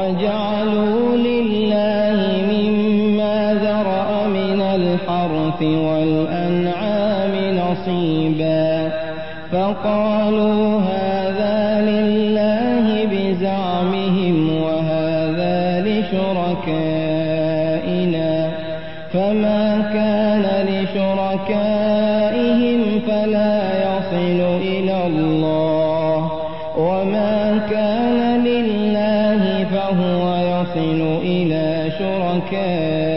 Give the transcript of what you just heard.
وجعلوا لله مما ذرأ من الحرث والأنعام نصيبا فقالوا هذا لله بزعمهم وهذا لشركائنا فما كان لشركائهم فلا يصل إلى الله وما كان لله فهو يصل إلى شركائهم